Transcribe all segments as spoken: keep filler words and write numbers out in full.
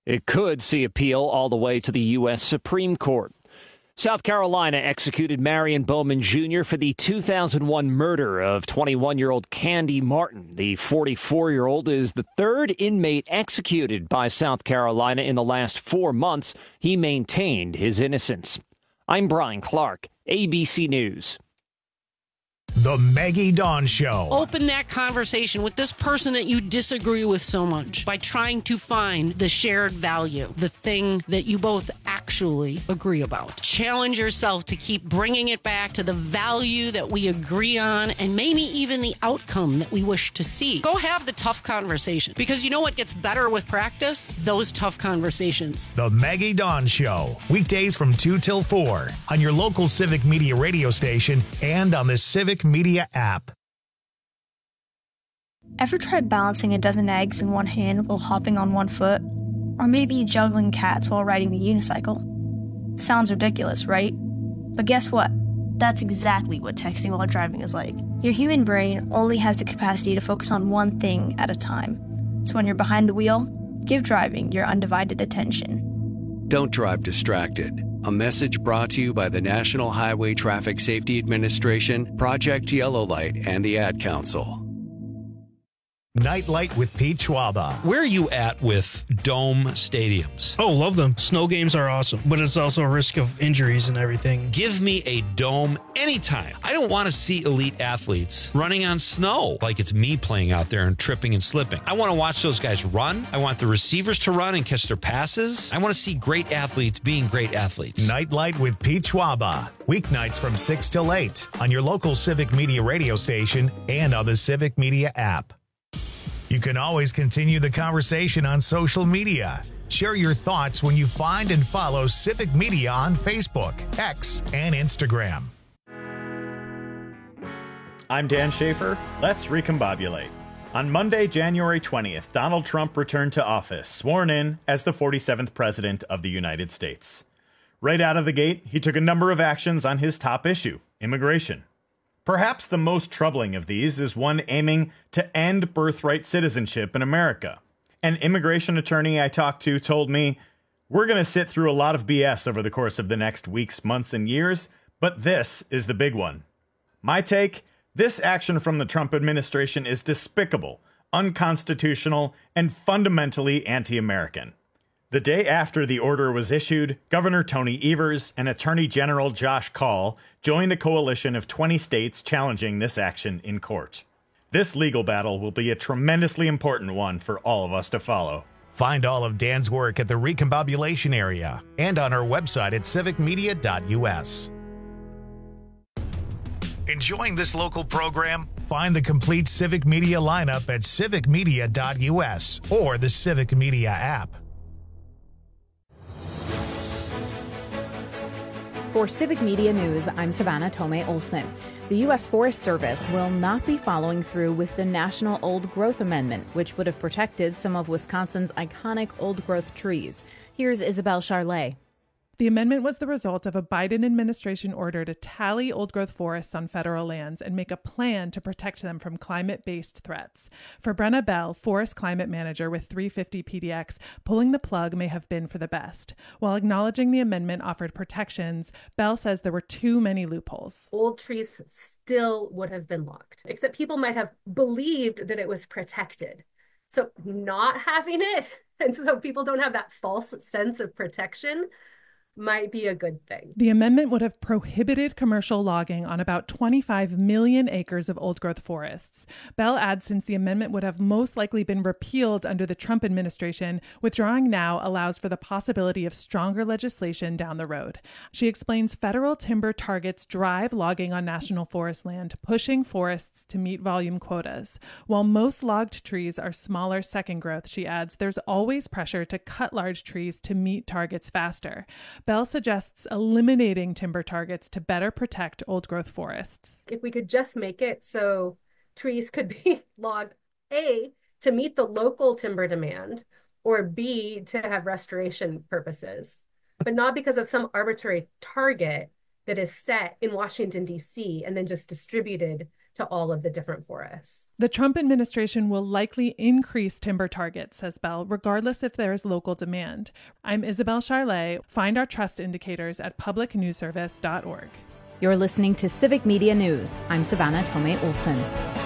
It could see appeal all the way to the U S Supreme Court. South Carolina executed Marion Bowman Junior for the two thousand one murder of twenty-one-year-old Candy Martin. The forty-four-year-old is the third inmate executed by South Carolina in the last four months. He maintained his innocence. I'm Brian Clark, A B C News. The Maggie Dawn Show. Open that conversation with this person that you disagree with so much by trying to find the shared value, the thing that you both actually agree about. Challenge yourself to keep bringing it back to the value that we agree on and maybe even the outcome that we wish to see. Go have the tough conversation, because you know what gets better with practice? Those tough conversations. The Maggie Dawn Show. Weekdays from two till four on your local Civic Media radio station and on the Civic Media app. Ever tried balancing a dozen eggs in one hand while hopping on one foot? Or maybe juggling cats while riding the unicycle? Sounds ridiculous, right? But guess what? That's exactly what texting while driving is like. Your human brain only has the capacity to focus on one thing at a time. So when you're behind the wheel, give driving your undivided attention. Don't drive distracted. A message brought to you by the National Highway Traffic Safety Administration, Project Yellow Light, and the Ad Council. Nightlight with Pete Schwaba. Where are you at with dome stadiums? Oh, love them. Snow games are awesome, but it's also a risk of injuries and everything. Give me a dome anytime. I don't want to see elite athletes running on snow like it's me playing out there and tripping and slipping. I want to watch those guys run. I want the receivers to run and catch their passes. I want to see great athletes being great athletes. Nightlight with Pete Schwaba. Weeknights from six till eight on your local Civic Media radio station and on the Civic Media app. You can always continue the conversation on social media. Share your thoughts when you find and follow Civic Media on Facebook, X, and Instagram. I'm Dan Schaefer. Let's recombobulate. On Monday, January twentieth, Donald Trump returned to office, sworn in as the forty-seventh President of the United States. Right out of the gate, he took a number of actions on his top issue, immigration. Perhaps the most troubling of these is one aiming to end birthright citizenship in America. An immigration attorney I talked to told me, "We're going to sit through a lot of B S over the course of the next weeks, months, and years, but this is the big one." My take? This action from the Trump administration is despicable, unconstitutional, and fundamentally anti-American. The day after the order was issued, Governor Tony Evers and Attorney General Josh Kaul joined a coalition of twenty states challenging this action in court. This legal battle will be a tremendously important one for all of us to follow. Find all of Dan's work at the Recombobulation area and on our website at civic media dot u s. Enjoying this local program? Find the complete Civic Media lineup at civic media dot u s or the Civic Media app. For Civic Media News, I'm Savannah Tomei Olson. The U S Forest Service will not be following through with the National Old Growth Amendment, which would have protected some of Wisconsin's iconic old-growth trees. Here's Isabel Charlet. The amendment was the result of a Biden administration order to tally old-growth forests on federal lands and make a plan to protect them from climate-based threats. For Brenna Bell, forest climate manager with three fifty P D X, pulling the plug may have been for the best. While acknowledging the amendment offered protections, Bell says there were too many loopholes. Old trees still would have been logged, except people might have believed that it was protected. So not having it, and so people don't have that false sense of protection, might be a good thing. The amendment would have prohibited commercial logging on about twenty-five million acres of old-growth forests. Bell adds since the amendment would have most likely been repealed under the Trump administration, withdrawing now allows for the possibility of stronger legislation down the road. She explains federal timber targets drive logging on national forest land, pushing forests to meet volume quotas. While most logged trees are smaller second growth, she adds, there's always pressure to cut large trees to meet targets faster. Bell suggests eliminating timber targets to better protect old-growth forests. If we could just make it so trees could be logged, A, to meet the local timber demand, or B, to have restoration purposes, but not because of some arbitrary target that is set in Washington, D C, and then just distributed to all of the different forests. The Trump administration will likely increase timber targets, says Bell, regardless if there is local demand. I'm Isabel Charlet. Find our trust indicators at public news service dot org. You're listening to Civic Media News. I'm Savannah Tomei Olson.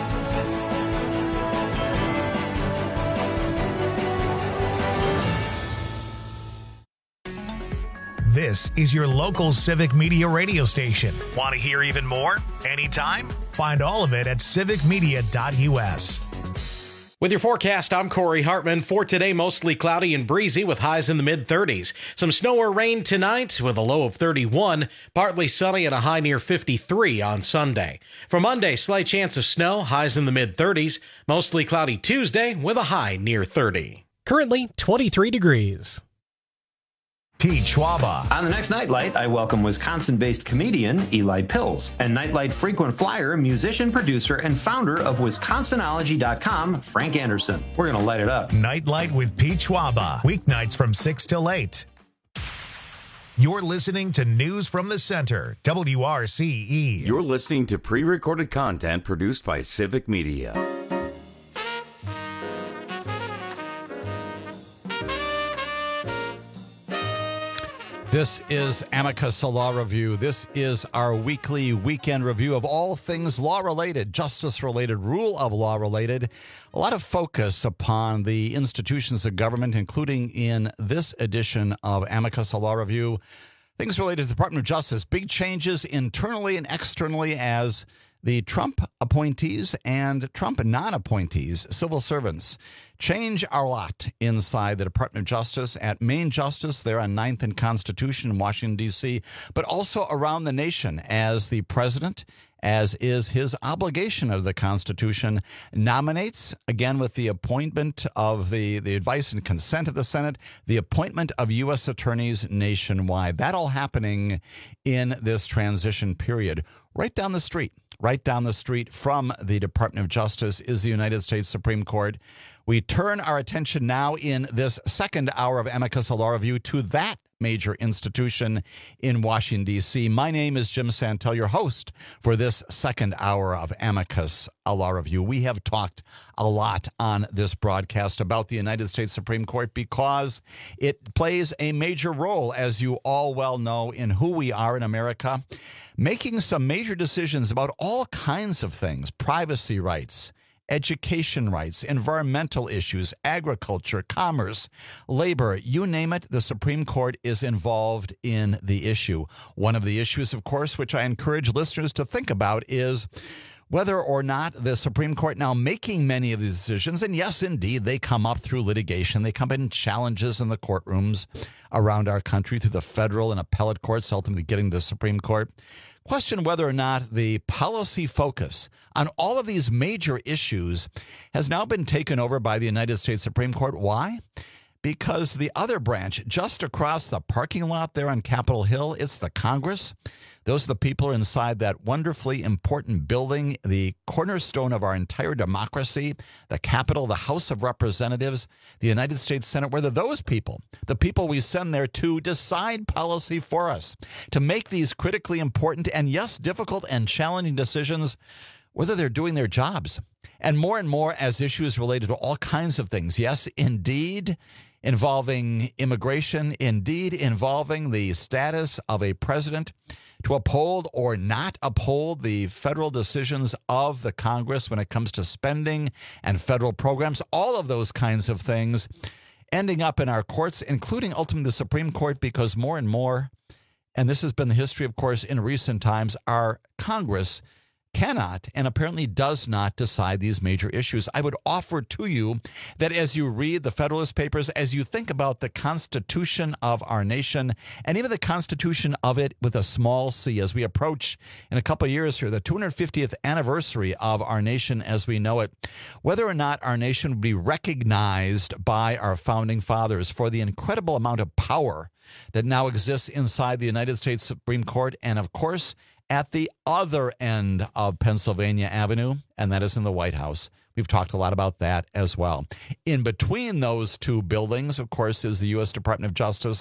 This is your local Civic Media radio station. Want to hear even more? Anytime? Find all of it at civic media dot u s. With your forecast, I'm Corey Hartman. For today, mostly cloudy and breezy with highs in the mid-thirties. Some snow or rain tonight with a low of thirty-one. Partly sunny and a high near fifty-three on Sunday. For Monday, slight chance of snow, highs in the mid-thirties. Mostly cloudy Tuesday with a high near thirty. Currently twenty-three degrees. Pete Schwaba. On the next Nightlight, I welcome Wisconsin-based comedian Eli Pills and Nightlight frequent flyer, musician, producer, and founder of Wisconsinology dot com, Frank Anderson. We're going to light it up. Nightlight with Pete Schwaba. Weeknights from six till eight. You're listening to News from the Center, W R C E. You're listening to pre-recorded content produced by Civic Media. This is Amicus, a law review. This is our weekly weekend review of all things law-related, justice-related, rule of law-related. A lot of focus upon the institutions of government, including in this edition of Amicus, a law review. Things related to the Department of Justice. Big changes internally and externally as the Trump appointees and Trump non-appointees, civil servants, change a lot inside the Department of Justice. At Main Justice there on ninth and Constitution in Washington, D C, but also around the nation as the president, as is his obligation of the Constitution, nominates, again with the appointment of the, the advice and consent of the Senate, the appointment of U S attorneys nationwide. That all happening in this transition period. Right down the street, right down the street from the Department of Justice is the United States Supreme Court. We turn our attention now in this second hour of Amicus, a law review, to that major institution in Washington, D C. My name is Jim Santel, your host for this second hour of Amicus, a law review. We have talked a lot on this broadcast about the United States Supreme Court because it plays a major role, as you all well know, in who we are in America, making some major decisions about all kinds of things, privacy rights, education rights, environmental issues, agriculture, commerce, labor, you name it, the Supreme Court is involved in the issue. One of the issues, of course, which I encourage listeners to think about is whether or not the Supreme Court now making many of these decisions, and yes, indeed, they come up through litigation. They come in challenges in the courtrooms around our country through the federal and appellate courts, ultimately getting to the Supreme Court. Question whether or not the policy focus on all of these major issues has now been taken over by the United States Supreme Court. Why? Because the other branch just across the parking lot there on Capitol Hill, it's the Congress. Those are the people inside that wonderfully important building, the cornerstone of our entire democracy, the Capitol, the House of Representatives, the United States Senate. Whether those people, the people we send there to decide policy for us, to make these critically important and, yes, difficult and challenging decisions, whether they're doing their jobs. And more and more as issues related to all kinds of things. Yes, indeed, involving immigration, indeed involving the status of a president to uphold or not uphold the federal decisions of the Congress when it comes to spending and federal programs, all of those kinds of things ending up in our courts, including ultimately the Supreme Court, because more and more, and this has been the history, of course, in recent times, our Congress cannot and apparently does not decide these major issues. I would offer to you that as you read the Federalist Papers, as you think about the Constitution of our nation, and even the Constitution of it with a small c, as we approach in a couple of years here, the two hundred fiftieth anniversary of our nation as we know it, whether or not our nation would be recognized by our founding fathers for the incredible amount of power that now exists inside the United States Supreme Court, and of course, at the other end of Pennsylvania Avenue, and that is in the White House. We've talked a lot about that as well. In between those two buildings, of course, is the U S Department of Justice.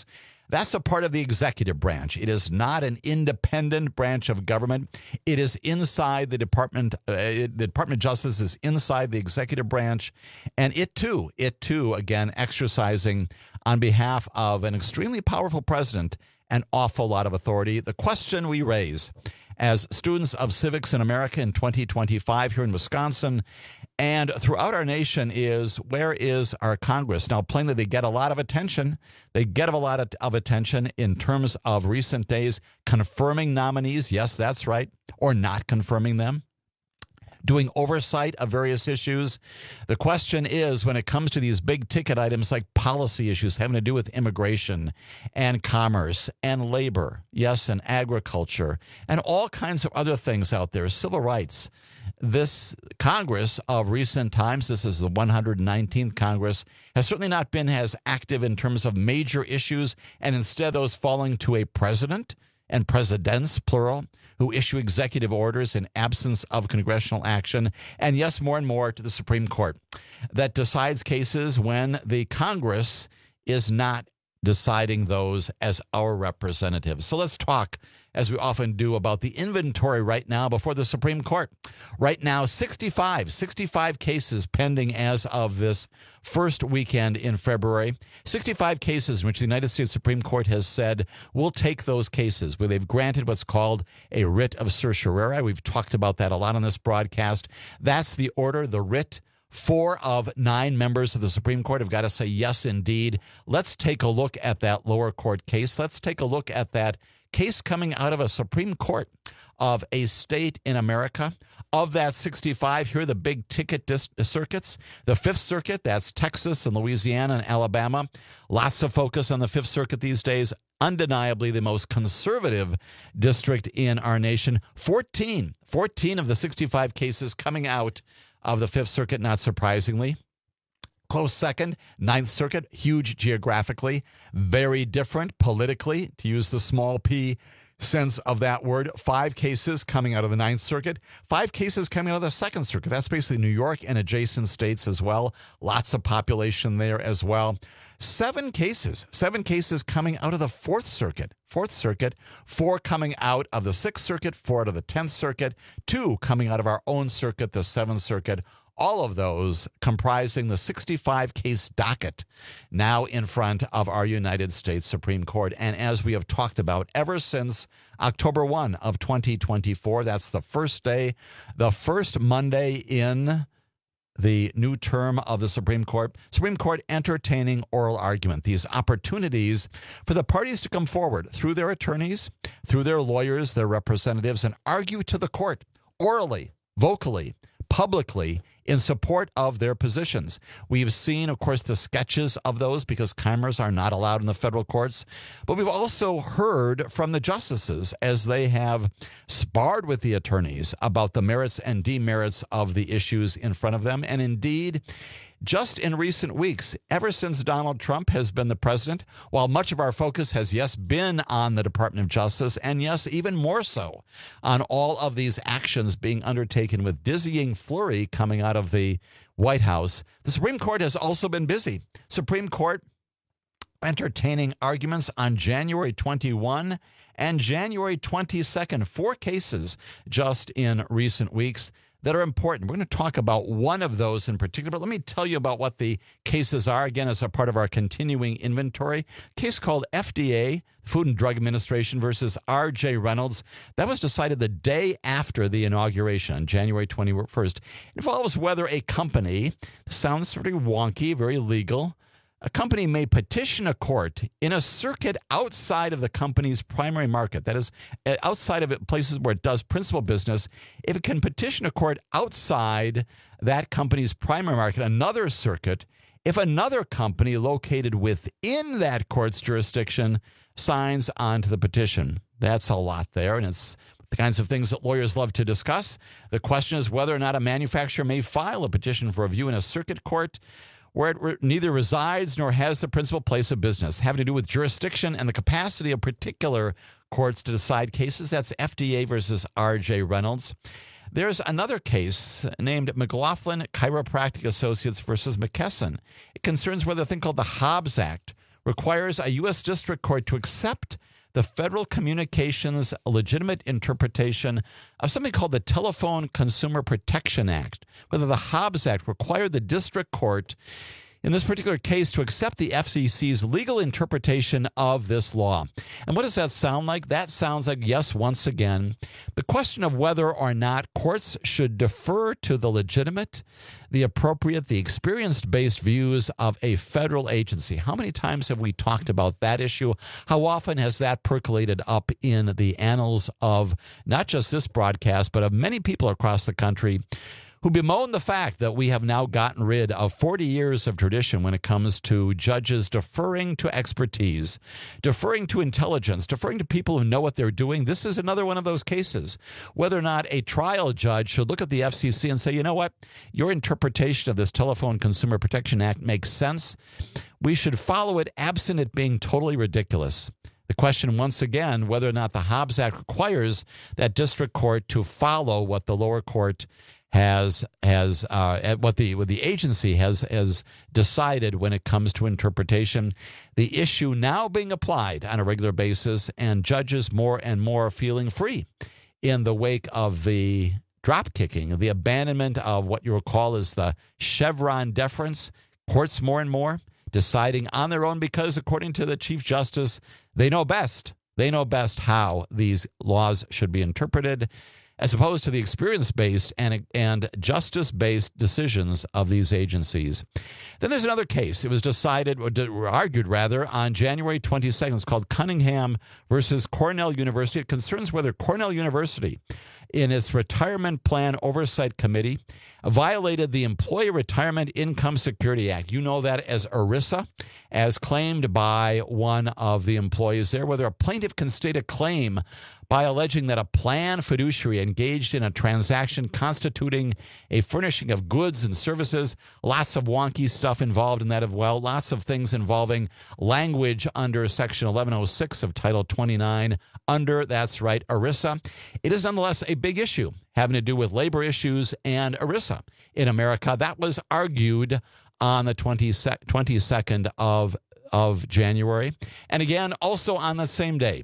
That's a part of the executive branch. It is not an independent branch of government. It is inside the Department. Uh, the Department of Justice is inside the executive branch, and it too, it too, again, exercising on behalf of an extremely powerful president an awful lot of authority. The question we raise as students of civics in America in twenty twenty-five here in Wisconsin and throughout our nation is, where is our Congress? Now, plainly, they get a lot of attention. They get a lot of, of attention in terms of recent days, confirming nominees. Yes, that's right. Or not confirming them. Doing oversight of various issues. The question is, when it comes to these big ticket items like policy issues having to do with immigration and commerce and labor, yes, and agriculture, and all kinds of other things out there, civil rights, this Congress of recent times, this is the one hundred nineteenth Congress, has certainly not been as active in terms of major issues, and instead those falling to a president and presidents, plural, who issue executive orders in absence of congressional action, and yes, more and more to the Supreme Court that decides cases when the Congress is not deciding those as our representatives. So let's talk, as we often do, about the inventory right now before the Supreme Court. Right now, sixty-five, sixty-five cases pending as of this first weekend in February. sixty-five cases in which the United States Supreme Court has said, we'll take those cases, where they've granted what's called a writ of certiorari. We've talked about that a lot on this broadcast. That's the order, the writ. Four of nine members of the Supreme Court have got to say, yes, indeed. Let's take a look at that lower court case. Let's take a look at that case coming out of a Supreme Court of a state in America. Of that sixty-five, here are the big ticket dis- circuits. The Fifth Circuit, that's Texas and Louisiana and Alabama. Lots of focus on the Fifth Circuit these days. Undeniably the most conservative district in our nation. fourteen, fourteen of the sixty-five cases coming out of the Fifth Circuit, not surprisingly. Close second, Ninth Circuit, huge geographically, very different politically, to use the small p sense of that word. Five cases coming out of the Ninth Circuit, five cases coming out of the Second Circuit. That's basically New York and adjacent states as well. Lots of population there as well. Seven cases, seven cases coming out of the Fourth Circuit. Fourth Circuit, four coming out of the Sixth Circuit, four out of the Tenth Circuit, two coming out of our own circuit, the Seventh Circuit. All of those comprising the sixty-five case docket now in front of our United States Supreme Court. And as we have talked about ever since October first of twenty twenty-four, that's the first day, the first Monday in the new term of the Supreme Court, Supreme Court entertaining oral argument, these opportunities for the parties to come forward through their attorneys, through their lawyers, their representatives, and argue to the court orally, vocally, publicly, in support of their positions. We've seen, of course, the sketches of those because cameras are not allowed in the federal courts. But we've also heard from the justices as they have sparred with the attorneys about the merits and demerits of the issues in front of them. And indeed, just in recent weeks, ever since Donald Trump has been the president, while much of our focus has, yes, been on the Department of Justice, and yes, even more so on all of these actions being undertaken with dizzying flurry coming out of the White House, the Supreme Court has also been busy. Supreme Court entertaining arguments on January twenty-first and January twenty-second, four cases just in recent weeks that are important. We're going to talk about one of those in particular, but let me tell you about what the cases are, again, as a part of our continuing inventory. A case called F D A, Food and Drug Administration versus R J Reynolds. That was decided the day after the inauguration on January twenty-first. It involves whether a company, sounds pretty wonky, very legal, a company may petition a court in a circuit outside of the company's primary market, that is, outside of it, places where it does principal business. If it can petition a court outside that company's primary market, another circuit, if another company located within that court's jurisdiction signs onto the petition. That's a lot there, and it's the kinds of things that lawyers love to discuss. The question is whether or not a manufacturer may file a petition for review in a circuit court where it re- neither resides nor has the principal place of business, having to do with jurisdiction and the capacity of particular courts to decide cases. That's F D A versus R J Reynolds. There's another case named McLaughlin Chiropractic Associates versus McKesson. It concerns whether a thing called the Hobbs Act requires a U S district court to accept the Federal Communications legitimate interpretation of something called the Telephone Consumer Protection Act, whether the Hobbs Act required the district court in this particular case to accept the F C C's legal interpretation of this law. And what does that sound like? That sounds like, yes, once again, the question of whether or not courts should defer to the legitimate, the appropriate, the experience-based views of a federal agency. How many times have we talked about that issue? How often has that percolated up in the annals of not just this broadcast, but of many people across the country who bemoan the fact that we have now gotten rid of forty years of tradition when it comes to judges deferring to expertise, deferring to intelligence, deferring to people who know what they're doing. This is another one of those cases. Whether or not a trial judge should look at the F C C and say, you know what, your interpretation of this Telephone Consumer Protection Act makes sense. We should follow it absent it being totally ridiculous. The question, once again, whether or not the Hobbs Act requires that district court to follow what the lower court has has uh, what the what the agency has has decided when it comes to interpretation. The issue now being applied on a regular basis, and judges more and more feeling free in the wake of the drop kicking, the abandonment of what you recall as the Chevron deference. Courts more and more deciding on their own because, according to the Chief Justice, they know best. They know best how these laws should be interpreted, as opposed to the experience-based and, and justice-based decisions of these agencies. Then there's another case. It was decided, or argued rather, on January twenty-second. It's called Cunningham versus Cornell University. It concerns whether Cornell University, in its Retirement Plan Oversight Committee, violated the Employee Retirement Income Security Act. You know that as ERISA, as claimed by one of the employees there, whether a plaintiff can state a claim by alleging that a plan fiduciary engaged in a transaction constituting a furnishing of goods and services. Lots of wonky stuff involved in that as well. Lots of things involving language under Section eleven oh six of Title twenty-nine under, that's right, ERISA. It is nonetheless a big issue having to do with labor issues and ERISA in America. That was argued on the twenty-second of, of January. And again, also on the same day,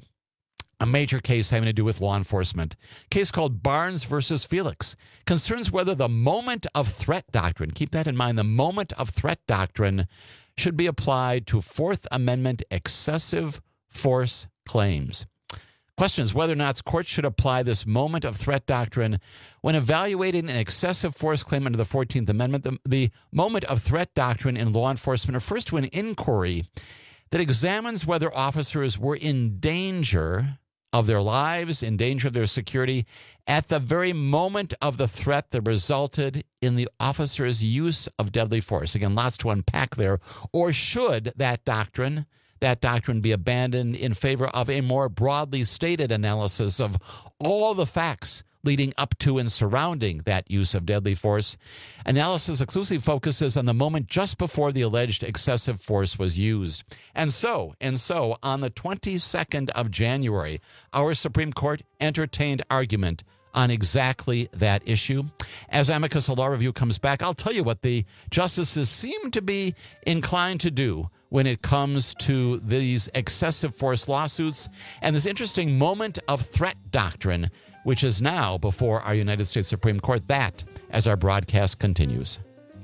a major case having to do with law enforcement. A case called Barnes versus Felix concerns whether the moment of threat doctrine, keep that in mind, the moment of threat doctrine should be applied to Fourth Amendment excessive force claims. Questions whether or not courts should apply this moment of threat doctrine when evaluating an excessive force claim under the fourteenth Amendment. The, the moment of threat doctrine in law enforcement refers to an inquiry that examines whether officers were in danger of their lives, in danger of their security, at the very moment of the threat that resulted in the officer's use of deadly force. Again, lots to unpack there. Or should that doctrine, that doctrine be abandoned in favor of a more broadly stated analysis of all the facts leading up to and surrounding that use of deadly force? Analysis exclusively focuses on the moment just before the alleged excessive force was used. And so, and so, on the twenty-second of January, our Supreme Court entertained argument on exactly that issue. As Amicus Law Review comes back, I'll tell you what the justices seem to be inclined to do when it comes to these excessive force lawsuits and this interesting moment of threat doctrine, which is now before our United States Supreme Court. That as our broadcast continues.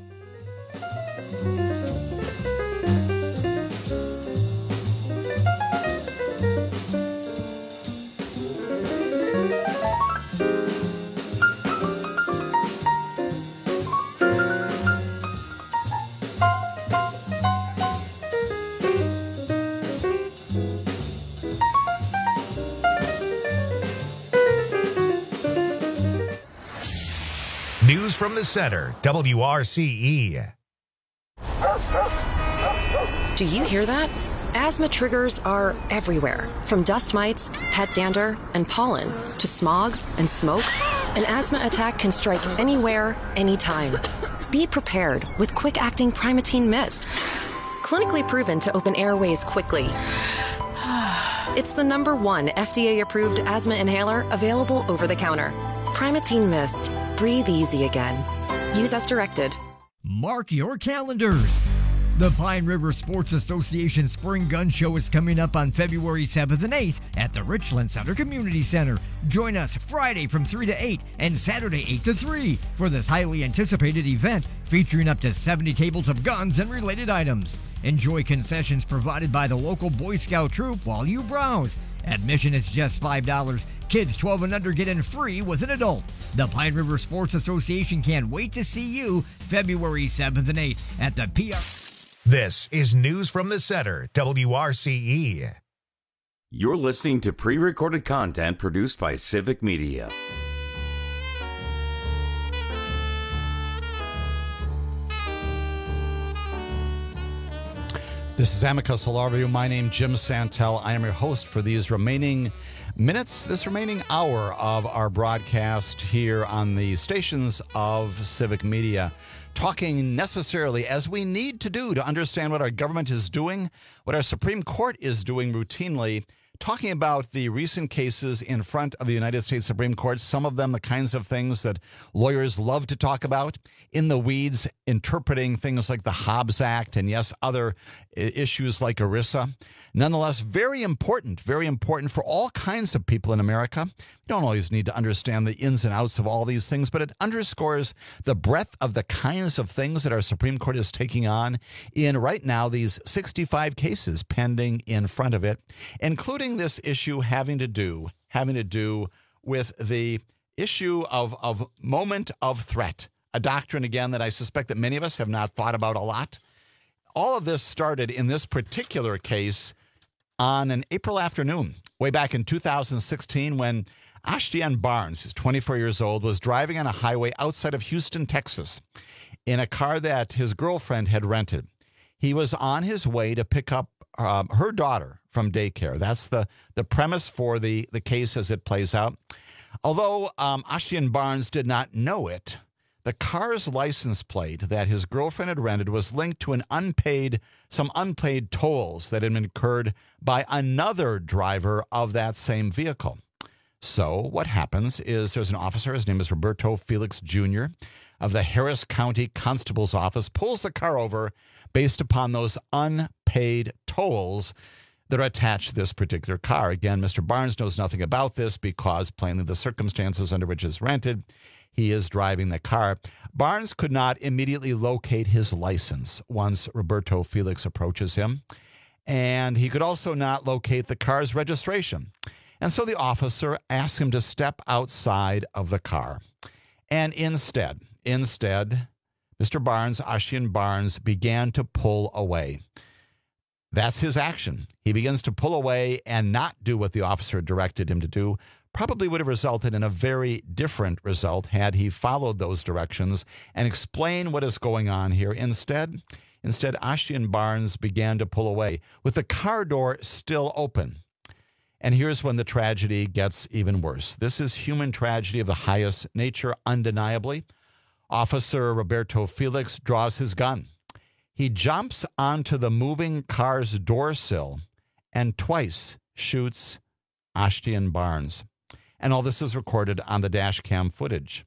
News from the center, W R C E. Do you hear that? Asthma triggers are everywhere, from dust mites, pet dander, and pollen, to smog and smoke. An asthma attack can strike anywhere, anytime. Be prepared with quick-acting Primatene Mist. Clinically proven to open airways quickly. It's the number one F D A-approved asthma inhaler available over the counter. Primatene Mist. Breathe easy again. Use as directed. Mark your calendars. The Pine River Sports Association Spring Gun Show is coming up on February seventh and eighth at the Richland Center Community Center. Join us Friday from three to eight and Saturday eight to three for this highly anticipated event featuring up to seventy tables of guns and related items. Enjoy concessions provided by the local Boy Scout troop while you browse. Admission is just five dollars. Kids twelve and under get in free with an adult. The Pine River Sports Association can't wait to see you February seventh and eighth at the P R. This is News from the Center, W R C E. You're listening to pre-recorded content produced by Civic Media. This is Amicus Law Review. My name is Jim Santel. I am your host for these remaining minutes, this remaining hour of our broadcast here on the stations of Civic Media, talking necessarily, as we need to do to understand what our government is doing, what our Supreme Court is doing routinely, talking about the recent cases in front of the United States Supreme Court, some of them the kinds of things that lawyers love to talk about, in the weeds, interpreting things like the Hobbs Act and, yes, other issues like ERISA. Nonetheless, very important, very important for all kinds of people in America. You don't always need to understand the ins and outs of all these things, but it underscores the breadth of the kinds of things that our Supreme Court is taking on in right now these sixty-five cases pending in front of it, including this issue having to do having to do with the issue of, of moment of threat, a doctrine, again, that I suspect that many of us have not thought about a lot. All of this started in this particular case on an April afternoon, way back in two thousand sixteen, when Ashtian Barnes, who's twenty-four years old, was driving on a highway outside of Houston, Texas, in a car that his girlfriend had rented. He was on his way to pick up um, her daughter from daycare. That's the, the premise for the, the case as it plays out. Although um, Ashtian Barnes did not know it, the car's license plate that his girlfriend had rented was linked to an unpaid, some unpaid tolls that had been incurred by another driver of that same vehicle. So what happens is there's an officer, his name is Roberto Felix Junior of the Harris County Constable's Office, pulls the car over based upon those unpaid tolls that are attached to this particular car. Again, Mister Barnes knows nothing about this because plainly the circumstances under which it's rented, he is driving the car. Barnes could not immediately locate his license once Roberto Felix approaches him, and he could also not locate the car's registration. And so the officer asked him to step outside of the car. And instead, instead, Mister Barnes, Ashtian Barnes, began to pull away. That's his action. He begins to pull away and not do what the officer directed him to do. Probably would have resulted in a very different result had he followed those directions and explained what is going on here. Instead, instead, Ashtian Barnes began to pull away with the car door still open. And here's when the tragedy gets even worse. This is human tragedy of the highest nature, undeniably. Officer Roberto Felix draws his gun. He jumps onto the moving car's door sill and twice shoots Ashtian Barnes. And all this is recorded on the dash cam footage.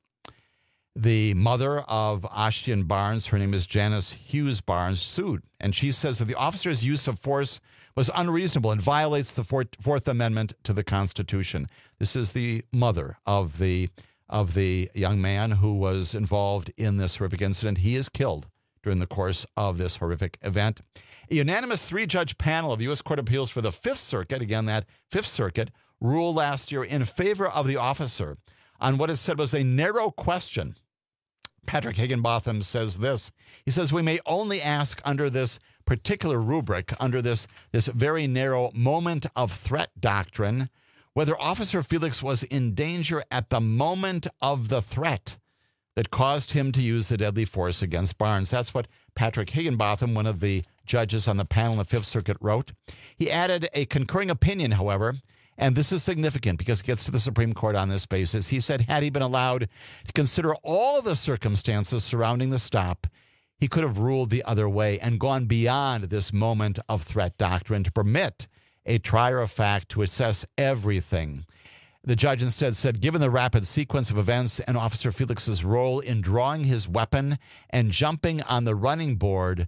The mother of Ashtian Barnes, her name is Janice Hughes Barnes, sued. And she says that the officer's use of force was unreasonable and violates the Fourth Amendment to the Constitution. This is the mother of the of the young man who was involved in this horrific incident. He is killed during the course of this horrific event. A unanimous three-judge panel of the U S Court of Appeals for the Fifth Circuit, again, that Fifth Circuit, ruled last year in favor of the officer on what is said was a narrow question. Patrick Higginbotham says this. He says, we may only ask under this particular rubric, under this, this very narrow moment of threat doctrine, whether Officer Felix was in danger at the moment of the threat that caused him to use the deadly force against Barnes. That's what Patrick Higginbotham, one of the judges on the panel in the Fifth Circuit, wrote. He added a concurring opinion, however, and this is significant because it gets to the Supreme Court on this basis. He said, had he been allowed to consider all the circumstances surrounding the stop, he could have ruled the other way and gone beyond this moment of threat doctrine to permit a trier of fact to assess everything. The judge instead said, given the rapid sequence of events and Officer Felix's role in drawing his weapon and jumping on the running board,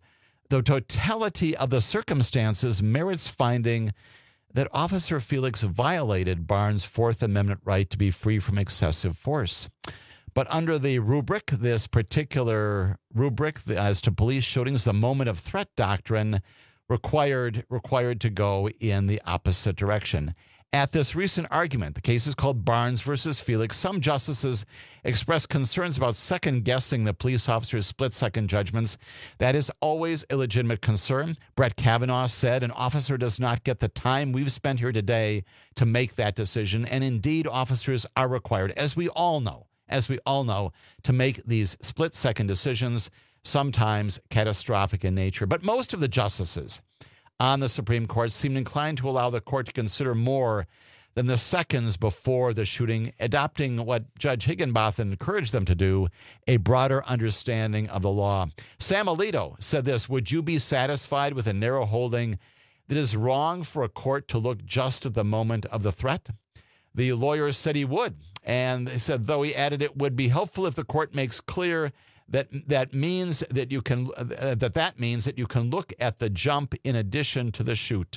The totality of the circumstances merits finding that Officer Felix violated Barnes' Fourth Amendment right to be free from excessive force. But under the rubric, this particular rubric as to police shootings, the moment of threat doctrine required required to go in the opposite direction. At this recent argument, the case is called Barnes versus Felix, some justices expressed concerns about second-guessing the police officer's split-second judgments. That is always a legitimate concern. Brett Kavanaugh said an officer does not get the time we've spent here today to make that decision, and indeed officers are required, as we all know, as we all know, to make these split-second decisions, sometimes catastrophic in nature. But most of the justices on the Supreme Court seemed inclined to allow the court to consider more than the seconds before the shooting, adopting what Judge Higginbotham encouraged them to do, a broader understanding of the law. Sam Alito said this: would you be satisfied with a narrow holding that is wrong for a court to look just at the moment of the threat? The lawyer said he would, and he said, though he added it would be helpful if the court makes clear that that means that you can uh, that that means that you can look at the jump in addition to the shoot.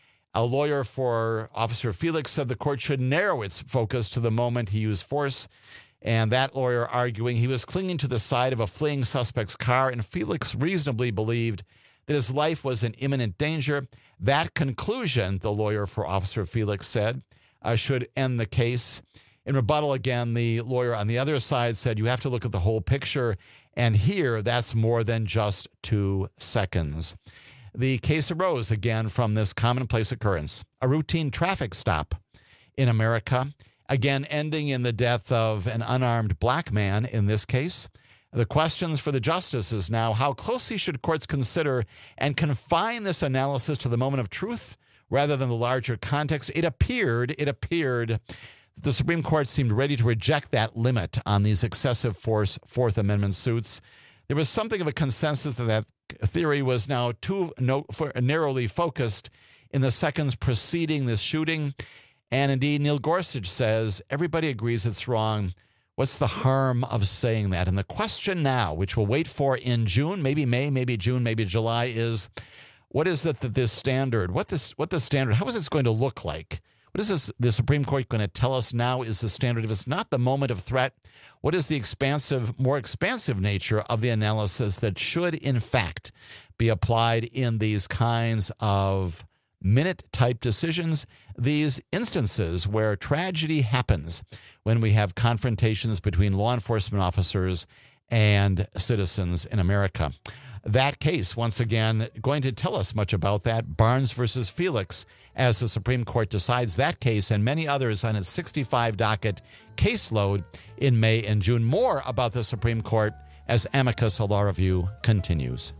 A lawyer for Officer Felix said the court should narrow its focus to the moment he used force, and that lawyer arguing he was clinging to the side of a fleeing suspect's car, and Felix reasonably believed that his life was in imminent danger. That conclusion, the lawyer for Officer Felix said, uh, should end the case. In rebuttal, again, the lawyer on the other side said you have to look at the whole picture, and here that's more than just two seconds. The case arose, again, from this commonplace occurrence, a routine traffic stop in America, again ending in the death of an unarmed black man in this case. The questions for the justices now: how closely should courts consider and confine this analysis to the moment of truth rather than the larger context? It appeared, it appeared the Supreme Court seemed ready to reject that limit on these excessive force Fourth Amendment suits. There was something of a consensus that that theory was now too no, for, narrowly focused in the seconds preceding this shooting. And indeed, Neil Gorsuch says, everybody agrees it's wrong. What's the harm of saying that? And the question now, which we'll wait for in June, maybe May, maybe June, maybe July, is what is it that this standard, what this, what the standard, how is it going to look like? What is this, the Supreme Court going to tell us now is the standard? If it's not the moment of threat, what is the expansive, more expansive nature of the analysis that should, in fact, be applied in these kinds of minute-type decisions, these instances where tragedy happens when we have confrontations between law enforcement officers and citizens in America? That case, once again, going to tell us much about that, Barnes versus Felix, as the Supreme Court decides that case and many others on its sixty-five docket caseload in May and June. More about the Supreme Court as Amicus, a law review, continues.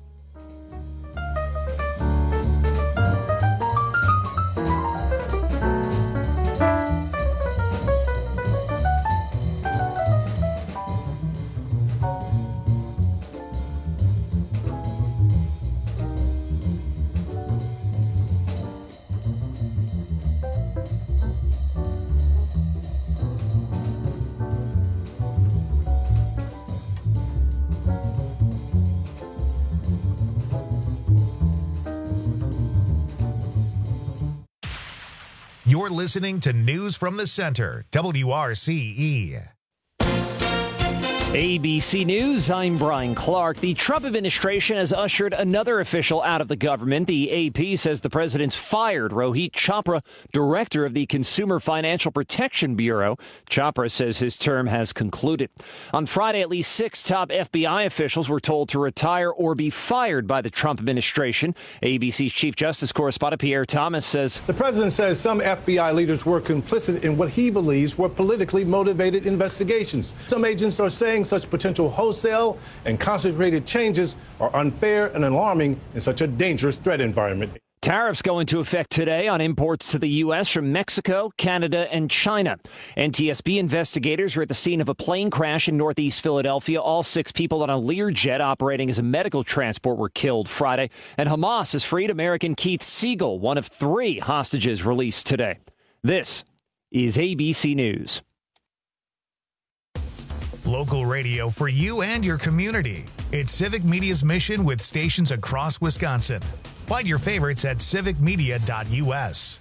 You're listening to News from the Center, W R C E. A B C News, I'm Brian Clark. The Trump administration has ushered another official out of the government. The A P says the president's fired Rohit Chopra, director of the Consumer Financial Protection Bureau. Chopra says his term has concluded. On Friday, at least six top F B I officials were told to retire or be fired by the Trump administration. A B C's Chief Justice correspondent Pierre Thomas says the president says some F B I leaders were complicit in what he believes were politically motivated investigations. Some agents are saying such potential wholesale and concentrated changes are unfair and alarming in such a dangerous threat environment. Tariffs go into effect today on imports to the U S from Mexico, Canada, and China. N T S B investigators are at the scene of a plane crash in northeast Philadelphia. All six people on a Learjet operating as a medical transport were killed Friday. And Hamas has freed American Keith Siegel, one of three hostages released today. This is A B C News. Local radio for you and your community. It's Civic Media's mission with stations across Wisconsin. Find your favorites at civic media dot u s.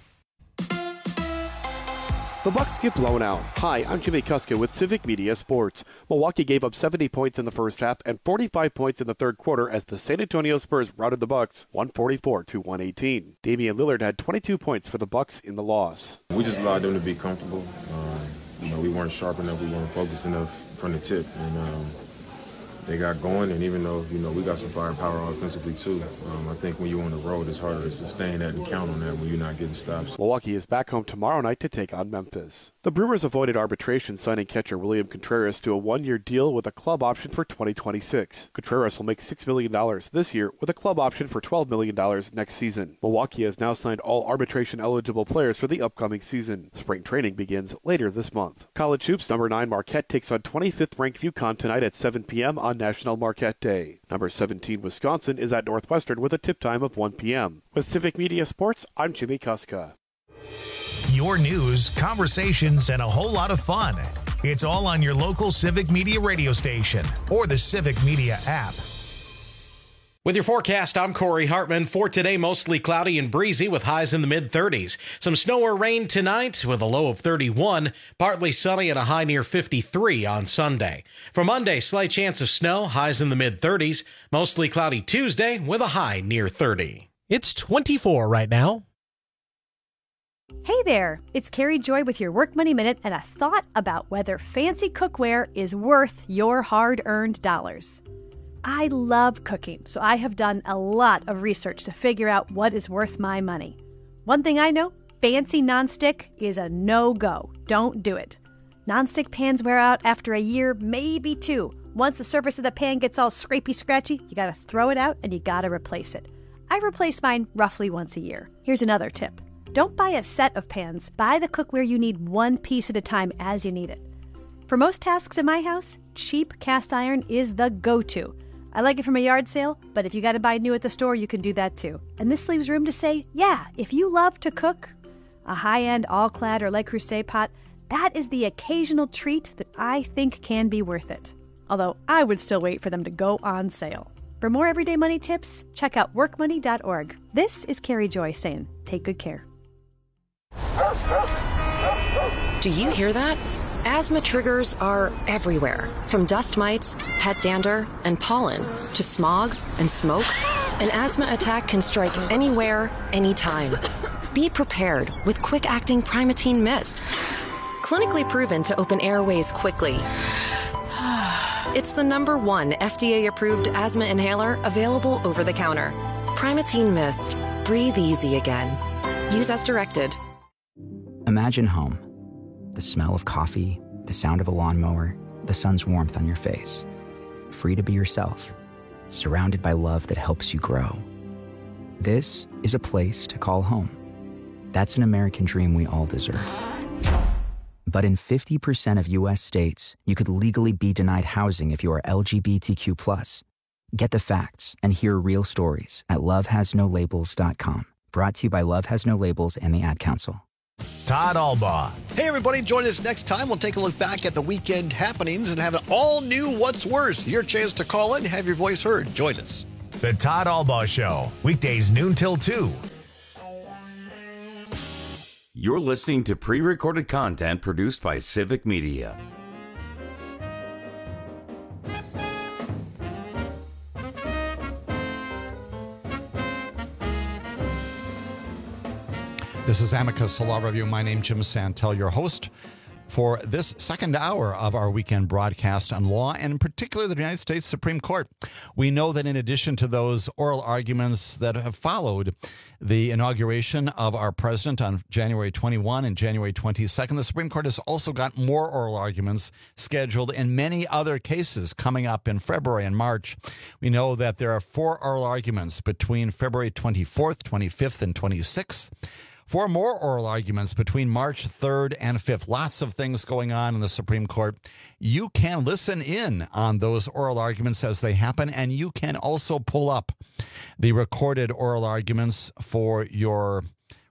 The Bucks get blown out. Hi, I'm Jimmy Kuska with Civic Media Sports. Milwaukee gave up seventy points in the first half and forty-five points in the third quarter as the San Antonio Spurs routed the Bucks one forty-four to one eighteen. Damian Lillard had twenty-two points for the Bucks in the loss. We just allowed them to be comfortable. Um, you know, we weren't sharp enough. We weren't focused enough from the tip. And um, they got going, and even though, you know, we got some firepower offensively too, um, I think when you're on the road, it's harder to sustain that and count on that when you're not getting stops. Milwaukee is back home tomorrow night to take on Memphis. The Brewers avoided arbitration, signing catcher William Contreras to a one-year deal with a club option for twenty twenty-six. Contreras will make six million dollars this year with a club option for twelve million dollars next season. Milwaukee has now signed all arbitration-eligible players for the upcoming season. Spring training begins later this month. College hoops number nine Marquette takes on twenty-fifth ranked UConn tonight at seven p.m. on National Marquette Day. Number seventeen Wisconsin is at Northwestern with a tip time of one p.m. With Civic Media Sports, I'm Jimmy Kuska. Your news, conversations, and a whole lot of fun. It's all on your local Civic Media radio station or the Civic Media app. With your forecast, I'm Corey Hartman. For today, mostly cloudy and breezy with highs in the mid-thirties. Some snow or rain tonight with a low of thirty-one. Partly sunny and a high near fifty-three on Sunday. For Monday, slight chance of snow, highs in the mid-thirties. Mostly cloudy Tuesday with a high near thirty. It's twenty-four right now. Hey there, it's Carrie Joy with your Work Money Minute and a thought about whether fancy cookware is worth your hard-earned dollars. I love cooking, so I have done a lot of research to figure out what is worth my money. One thing I know, fancy nonstick is a no-go. Don't do it. Nonstick pans wear out after a year, maybe two. Once the surface of the pan gets all scrapey-scratchy, you gotta throw it out and you gotta replace it. I replace mine roughly once a year. Here's another tip. Don't buy a set of pans. Buy the cookware you need one piece at a time as you need it. For most tasks in my house, cheap cast iron is the go-to. I like it from a yard sale, but if you got to buy new at the store, you can do that too. And this leaves room to say, yeah, if you love to cook, a high-end all-clad or Le Creuset pot, that is the occasional treat that I think can be worth it. Although I would still wait for them to go on sale. For more everyday money tips, check out work money dot org. This is Carrie Joy saying, take good care. Do you hear that? Asthma triggers are everywhere, from dust mites, pet dander, and pollen, to smog and smoke. An asthma attack can strike anywhere, anytime. Be prepared with quick-acting Primatene Mist. Clinically proven to open airways quickly. It's the number one F D A-approved asthma inhaler available over the counter. Primatene Mist. Breathe easy again. Use as directed. Imagine home. The smell of coffee, the sound of a lawnmower, the sun's warmth on your face. Free to be yourself, surrounded by love that helps you grow. This is a place to call home. That's an American dream we all deserve. But in fifty percent of U S states, you could legally be denied housing if you are L G B T Q plus. Get the facts and hear real stories at love has no labels dot com. Brought to you by Love Has No Labels and the Ad Council. Todd Albaugh. Hey, everybody, join us next time. We'll take a look back at the weekend happenings and have an all-new What's Worse. Your chance to call in, have your voice heard. Join us. The Todd Albaugh Show, weekdays noon till two. You're listening to pre-recorded content produced by Civic Media. This is Amicus Law Review. My name is Jim Santel, your host for this second hour of our weekend broadcast on law, and in particular the United States Supreme Court. We know that in addition to those oral arguments that have followed the inauguration of our president on January twenty-first and January twenty-second, the Supreme Court has also got more oral arguments scheduled in many other cases coming up in February and March. We know that there are four oral arguments between February twenty-fourth, twenty-fifth, and twenty-sixth. Four more oral arguments between March third and fifth. Lots of things going on in the Supreme Court. You can listen in on those oral arguments as they happen, and you can also pull up the recorded oral arguments for your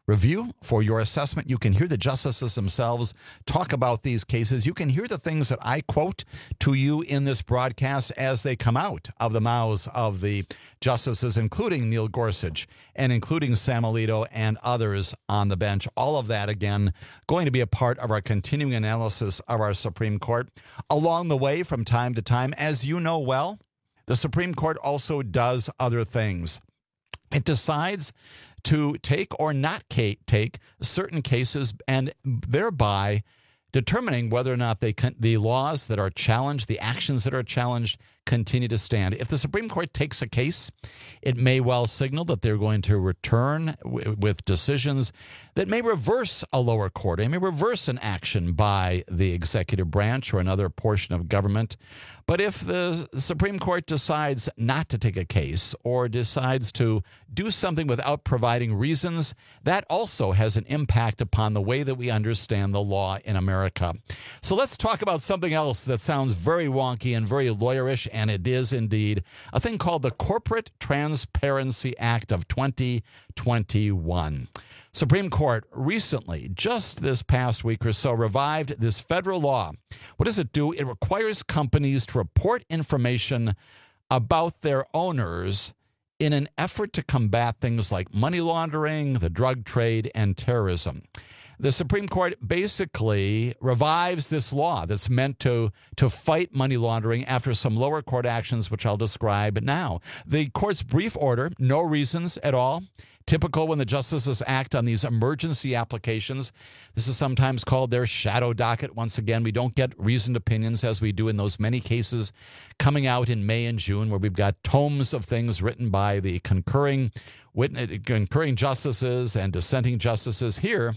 review, for your assessment. You can hear the justices themselves talk about these cases. You can hear the things that I quote to you in this broadcast as they come out of the mouths of the justices, including Neil Gorsuch and including Sam Alito and others on the bench. All of that, again, going to be a part of our continuing analysis of our Supreme Court. Along the way, from time to time, as you know well, the Supreme Court also does other things. It decides to take or not take certain cases and thereby determining whether or not they can, the laws that are challenged, the actions that are challenged, continue to stand. If the Supreme Court takes a case, it may well signal that they're going to return w- with decisions that may reverse a lower court. It may reverse an action by the executive branch or another portion of government. But if the Supreme Court decides not to take a case or decides to do something without providing reasons, that also has an impact upon the way that we understand the law in America. So let's talk about something else that sounds very wonky and very lawyerish, and it is indeed a thing called the Corporate Transparency Act of twenty twenty-one. Supreme Court recently, just this past week or so, revived this federal law. What does it do? It requires companies to report information about their owners in an effort to combat things like money laundering, the drug trade, and terrorism. The Supreme Court basically revives this law that's meant to, to fight money laundering after some lower court actions, which I'll describe now. The court's brief order, no reasons at all. Typical when the justices act on these emergency applications. This is sometimes called their shadow docket. Once again, we don't get reasoned opinions as we do in those many cases coming out in May and June, where we've got tomes of things written by the concurring, witness, concurring justices and dissenting justices. Here,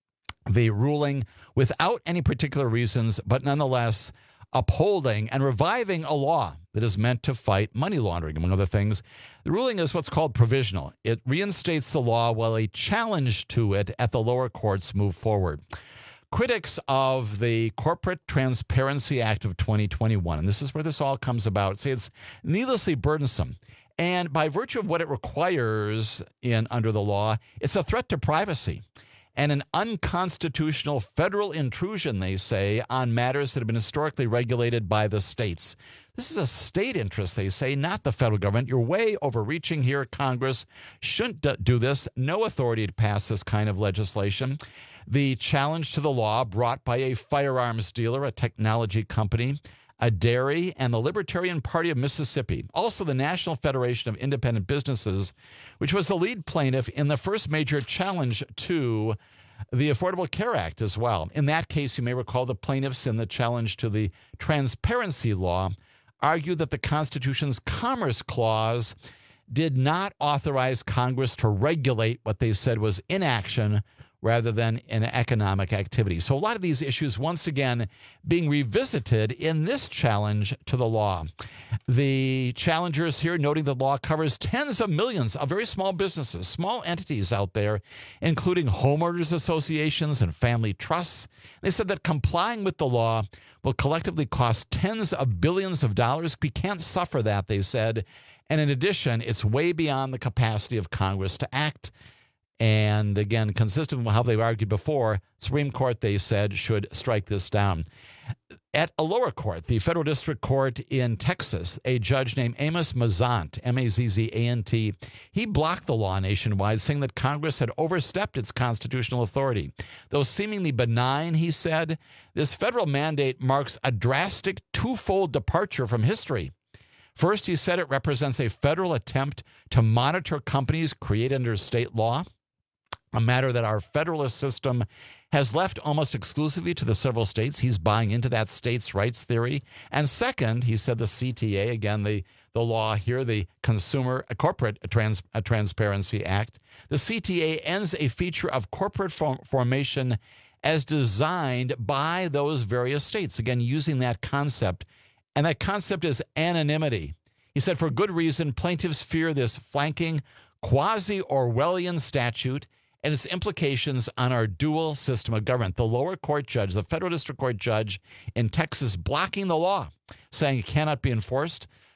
the ruling without any particular reasons, but nonetheless upholding and reviving a law that is meant to fight money laundering, among other things. The ruling is what's called provisional. It reinstates the law while a challenge to it at the lower courts move forward. Critics of the Corporate Transparency Act of twenty twenty-one, and this is where this all comes about, say it's needlessly burdensome. And by virtue of what it requires in under the law, it's a threat to privacy and an unconstitutional federal intrusion, they say, on matters that have been historically regulated by the states. This is a state interest, they say, not the federal government. You're way overreaching here. Congress shouldn't do this. No authority to pass this kind of legislation. The challenge to the law brought by a firearms dealer, a technology company, a dairy, and the Libertarian Party of Mississippi. Also, the National Federation of Independent Businesses, which was the lead plaintiff in the first major challenge to the Affordable Care Act as well. In that case, you may recall the plaintiffs in the challenge to the transparency law argued that the Constitution's Commerce Clause did not authorize Congress to regulate what they said was inaction rather than an economic activity. So a lot of these issues, once again, being revisited in this challenge to the law. The challengers here noting the law covers tens of millions of very small businesses, small entities out there, including homeowners associations and family trusts. They said that complying with the law will collectively cost tens of billions of dollars. We can't suffer that, they said. And in addition, it's way beyond the capacity of Congress to act. And again, consistent with how they've argued before, Supreme Court, they said, should strike this down. At a lower court, the Federal District Court in Texas, a judge named Amos Mazzant, M A Z Z A N T, he blocked the law nationwide, saying that Congress had overstepped its constitutional authority. Though seemingly benign, he said, this federal mandate marks a drastic twofold departure from history. First, he said it represents a federal attempt to monitor companies created under state law, a matter that our federalist system has left almost exclusively to the several states. He's buying into that states' rights theory. And second, he said the C T A, again, the, the law here, the Consumer a Corporate Trans, a Transparency Act, the C T A ends a feature of corporate form, formation as designed by those various states, again, using that concept. And that concept is anonymity. He said, for good reason, plaintiffs fear this flanking quasi-Orwellian statute and its implications on our dual system of government. The lower court judge, the federal district court judge in Texas, blocking the law, saying it cannot be enforced.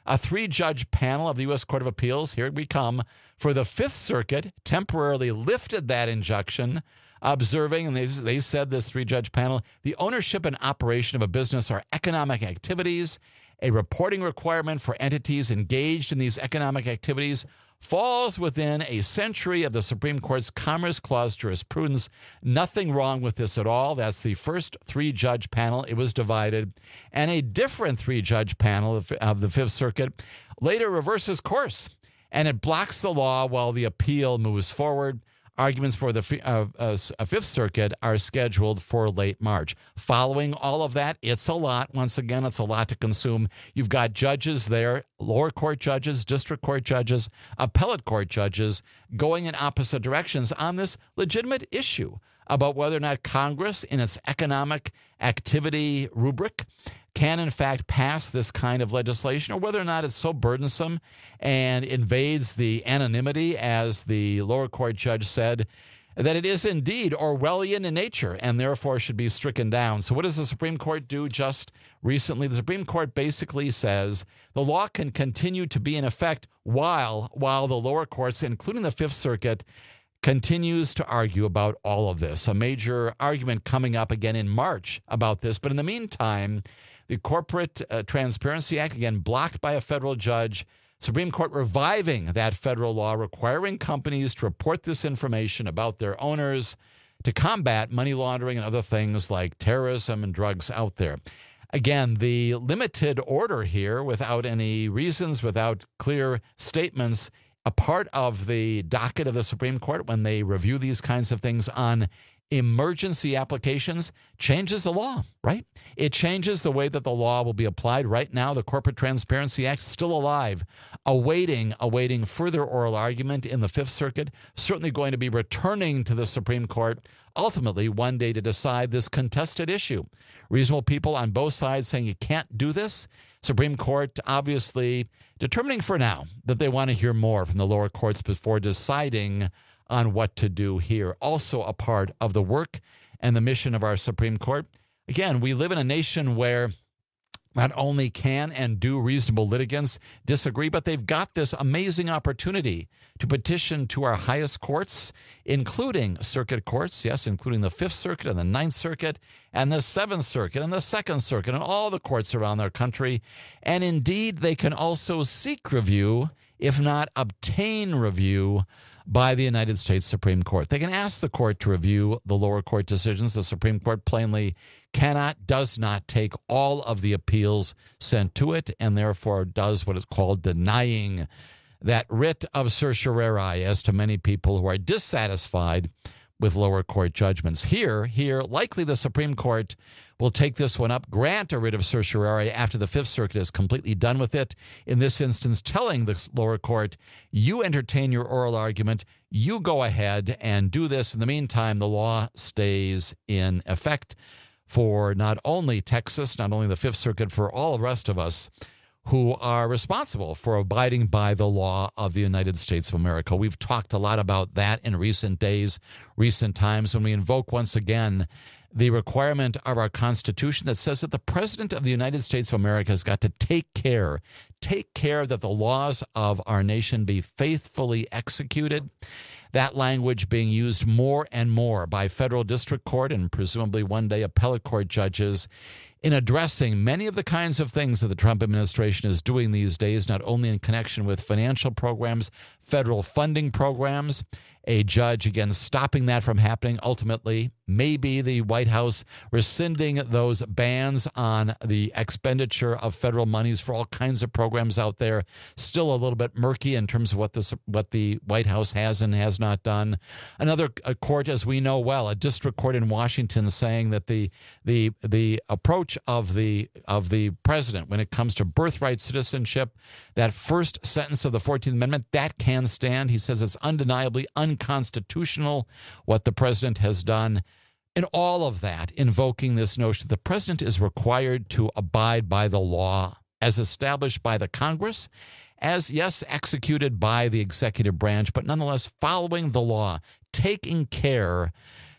A three-judge panel of the U S Court of Appeals, here we come, for the Fifth Circuit temporarily lifted that injunction, observing, and they, they said, this three-judge panel, the ownership and operation of a business are economic activities. A reporting requirement for entities engaged in these economic activities falls within a century of the Supreme Court's Commerce Clause jurisprudence. Nothing wrong with this at all. That's the first three-judge panel. It was divided. And a different three-judge panel of, of the Fifth Circuit later reverses course, and it blocks the law while the appeal moves forward. Arguments for the uh, uh, Fifth Circuit are scheduled for late March. Following all of that, it's a lot. Once again, it's a lot to consume. You've got judges there, lower court judges, district court judges, appellate court judges, going in opposite directions on this legitimate issue about whether or not Congress, in its economic activity rubric, can in fact pass this kind of legislation, or whether or not it's so burdensome and invades the anonymity, as the lower court judge said, that it is indeed Orwellian in nature and therefore should be stricken down. So what does the Supreme Court do just recently? The Supreme Court basically says the law can continue to be in effect while, while the lower courts, including the Fifth Circuit, continues to argue about all of this. A major argument coming up again in March about this. But in the meantime, the Corporate uh, Transparency Act, again, blocked by a federal judge. Supreme Court reviving that federal law requiring companies to report this information about their owners to combat money laundering and other things like terrorism and drugs out there. Again, the limited order here, without any reasons, without clear statements, a part of the docket of the Supreme Court when they review these kinds of things on emergency applications, changes the law, right? It changes the way that the law will be applied. Right now, the Corporate Transparency Act is still alive, awaiting, awaiting further oral argument in the Fifth Circuit, certainly going to be returning to the Supreme Court ultimately one day to decide this contested issue. Reasonable people on both sides saying you can't do this. Supreme Court obviously determining for now that they want to hear more from the lower courts before deciding on what to do here. Also a part of the work and the mission of our Supreme Court. Again, we live in a nation where not only can and do reasonable litigants disagree, but they've got this amazing opportunity to petition to our highest courts, including circuit courts, yes, including the Fifth Circuit and the Ninth Circuit and the Seventh Circuit and the Second Circuit and all the courts around our country. And indeed, they can also seek review, if not obtain review, by the United States Supreme Court. They can ask the court to review the lower court decisions. The Supreme Court plainly cannot, does not take all of the appeals sent to it, and therefore does what is called denying that writ of certiorari as to many people who are dissatisfied with lower court judgments. Here, here, likely the Supreme Court will take this one up, grant a writ of certiorari after the Fifth Circuit is completely done with it. In this instance, telling the lower court, you entertain your oral argument, you go ahead and do this. In the meantime, the law stays in effect for not only Texas, not only the Fifth Circuit, for all the rest of us who are responsible for abiding by the law of the United States of America. We've talked a lot about that in recent days, recent times, when we invoke once again the requirement of our Constitution that says that the President of the United States of America has got to take care, take care that the laws of our nation be faithfully executed. That language being used more and more by federal district court and presumably one day appellate court judges in addressing many of the kinds of things that the Trump administration is doing these days, not only in connection with financial programs, federal funding programs, a judge, again, stopping that from happening. Ultimately, maybe the White House rescinding those bans on the expenditure of federal monies for all kinds of programs out there. Still a little bit murky in terms of what the, what the White House has and has not done. Another a court, as we know well, a district court in Washington, saying that the the the approach of the of the president when it comes to birthright citizenship, that first sentence of the fourteenth Amendment, that can stand. He says it's undeniably unconstitutional what the president has done. And all of that invoking this notion that the president is required to abide by the law as established by the Congress, as, yes, executed by the executive branch, but nonetheless following the law, taking care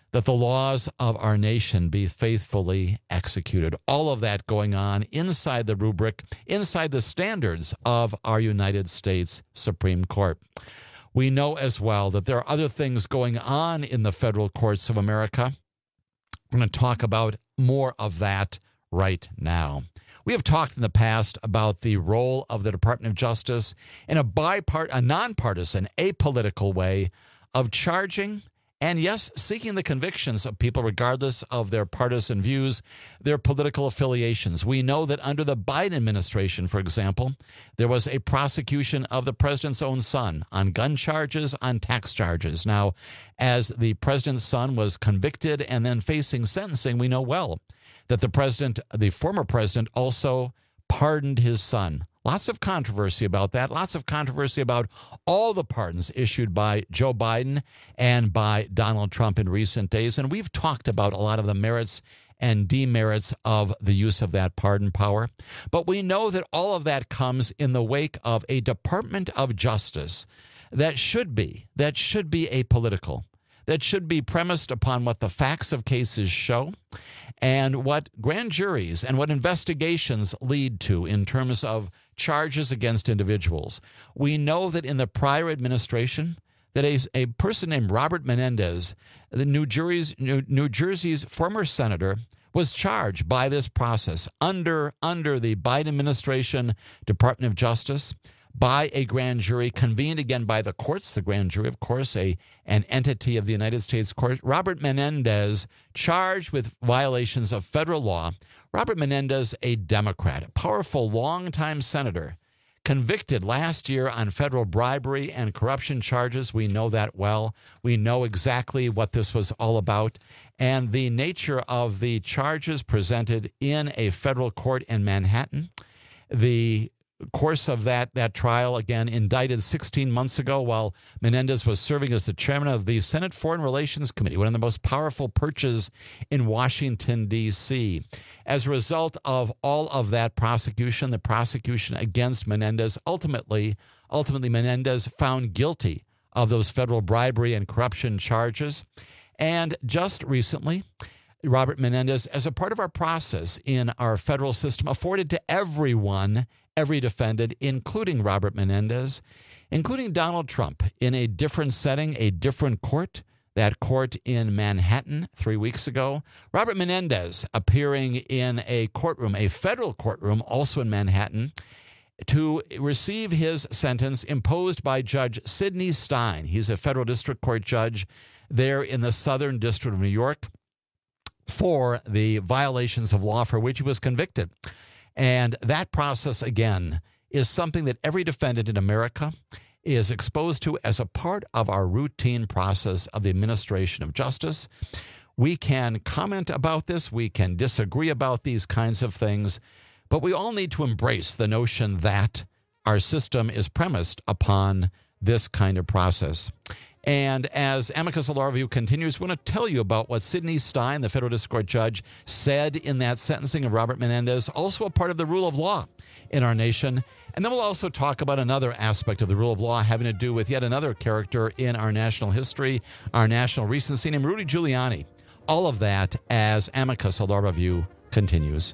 that the laws of our nation be faithfully executed. All of that going on inside the rubric, inside the standards of our United States Supreme Court. We know as well that there are other things going on in the federal courts of America. We're going to talk about more of that right now. We have talked in the past about the role of the Department of Justice in a bipart, a nonpartisan, apolitical way of charging and, yes, seeking the convictions of people regardless of their partisan views, their political affiliations. We know that under the Biden administration, for example, there was a prosecution of the president's own son on gun charges, on tax charges. Now, as the president's son was convicted and then facing sentencing, we know well that the president, the former president, also pardoned his son. Lots of controversy about that. Lots of controversy about all the pardons issued by Joe Biden and by Donald Trump in recent days. And we've talked about a lot of the merits and demerits of the use of that pardon power. But we know that all of that comes in the wake of a Department of Justice that should be, that should be apolitical, that should be premised upon what the facts of cases show and what grand juries and what investigations lead to in terms of charges against individuals. We know that in the prior administration, that a, a person named Robert Menendez, the New Jersey's, New, New Jersey's former senator, was charged by this process under, under the Biden administration Department of Justice by a grand jury convened again by the courts, the grand jury, of course, a an entity of the United States court. Robert Menendez charged with violations of federal law. Robert Menendez, a Democrat, a powerful longtime senator, convicted last year on federal bribery and corruption charges. We know that well. We know exactly what this was all about. And the nature of the charges presented in a federal court in Manhattan, the course of that that trial, again, indicted sixteen months ago while Menendez was serving as the chairman of the Senate Foreign Relations Committee, one of the most powerful perches in Washington, D C. As a result of all of that prosecution, the prosecution against Menendez, ultimately, ultimately Menendez found guilty of those federal bribery and corruption charges. And just recently, Robert Menendez, as a part of our process in our federal system, afforded to everyone, every defendant, including Robert Menendez, including Donald Trump, in a different setting, a different court, that court in Manhattan three weeks ago. Robert Menendez appearing in a courtroom, a federal courtroom, also in Manhattan, to receive his sentence imposed by Judge Sidney Stein. He's a federal district court judge there in the Southern District of New York for the violations of law for which he was convicted. And that process, again, is something that every defendant in America is exposed to as a part of our routine process of the administration of justice. We can comment about this. We can disagree about these kinds of things. But we all need to embrace the notion that our system is premised upon this kind of process. And as Amicus Law Review continues, we want to tell you about what Sidney Stein, the federal district court judge, said in that sentencing of Robert Menendez, also a part of the rule of law in our nation. And then we'll also talk about another aspect of the rule of law having to do with yet another character in our national history, our national recency, named Rudy Giuliani. All of that as Amicus Law Review continues.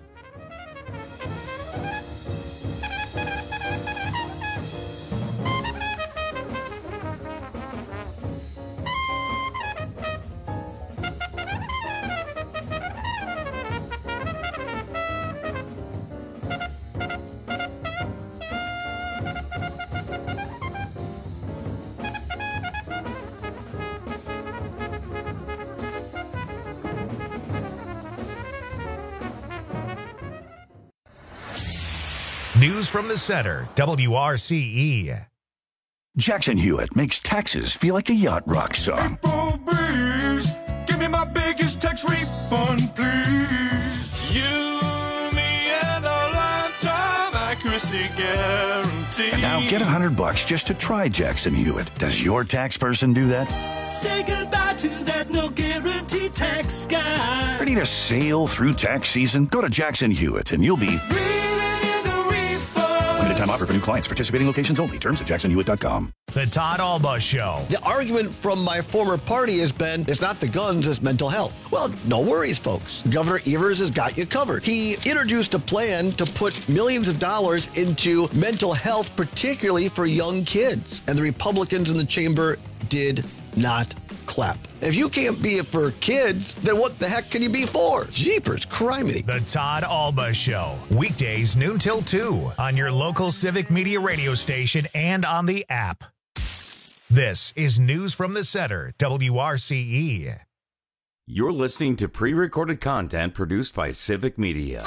News from the center, W R C E. Jackson Hewitt makes taxes feel like a yacht rock song. April breeze, give me my biggest tax refund, please. You, me, and a lifetime accuracy guarantee. And now get a hundred bucks just to try Jackson Hewitt. Does your tax person do that? Say goodbye to that no guarantee tax guy. Ready to sail through tax season? Go to Jackson Hewitt and you'll be... Reeling in the refund. Limited time offer for new clients. Participating locations only. Terms at jackson hewitt dot com. The Todd Alba Show. The argument from my former party has been, it's not the guns, it's mental health. Well, no worries, folks. Governor Evers has got you covered. He introduced a plan to put millions of dollars into mental health, particularly for young kids. And the Republicans in the chamber did not clap. If you can't be it for kids, then what the heck can you be for? Jeepers, criminy. The Todd Alba Show. Weekdays noon till two on your local Civic Media radio station and on the app. This is News from the Center, W R C E. You're listening to pre-recorded content produced by Civic Media.